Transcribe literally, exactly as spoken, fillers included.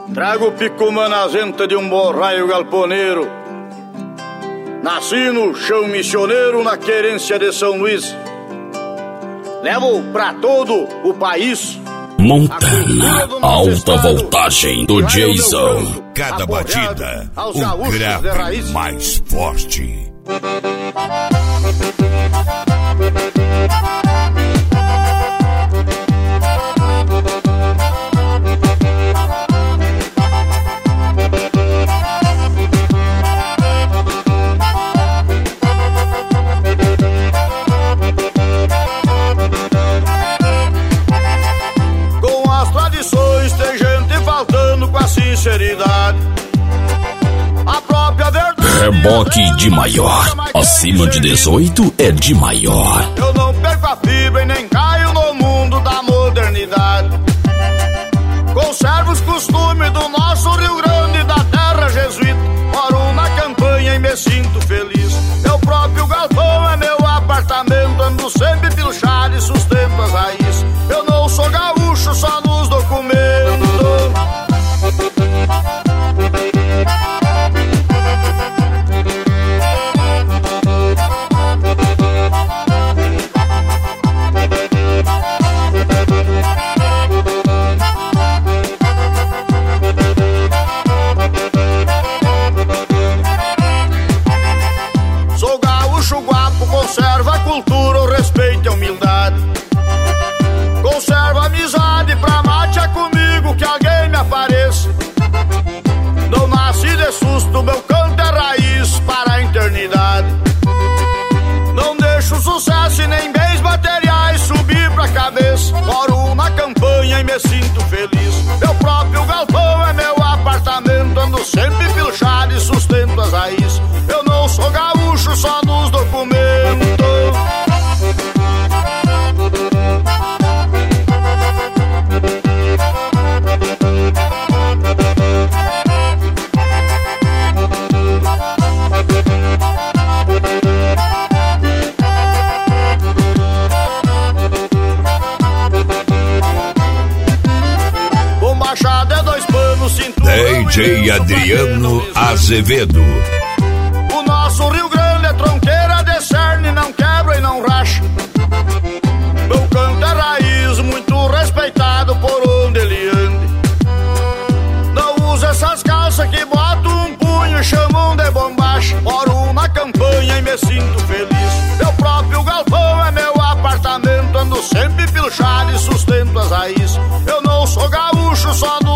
Trago picumã na venta de um borraio galponeiro. Nasci no chão missioneiro, na querência de São Luís. Levo pra todo o país Montana, alta voltagem do Jason. Cada batida, o grave mais forte. Sinceridade, a própria verdade. Reboque de maior, acima de dezoito é de maior. Eu não perco a fibra e nem caio no mundo da modernidade. Conservo os costumes do nosso Rio Grande, da terra jesuíta. Moro na campanha e me sinto feliz. Meu próprio galpão é meu apartamento. Ando sempre pilchado e sustento as raízes. Eu não sou gaúcho só nos documentos. Sou gaúcho guapo, conserva a cultura, o respeito e a humildade. Conserva a amizade, pra mate é comigo que alguém me apareça. Não nasci de susto, meu canto é raiz para a eternidade. Não deixo sucesso e nem bens materiais subir pra cabeça. Moro na campanha e me sinto feliz. Meu próprio galpão é meu apartamento. Ando sempre pilchado e sustento as raízes. Eu não sou gaúcho só nos documentos. D J Adriano Azevedo. O nosso Rio Grande é tronqueira de cerne, não quebra e não racha. Meu canto é raiz, muito respeitado por onde ele ande. Não usa essas calças que botam um punho e chamam de bombacha. Moro na campanha e me sinto feliz. Meu próprio galpão é meu apartamento. Ando sempre pilchado e sustento as raízes. Eu não sou gaúcho só no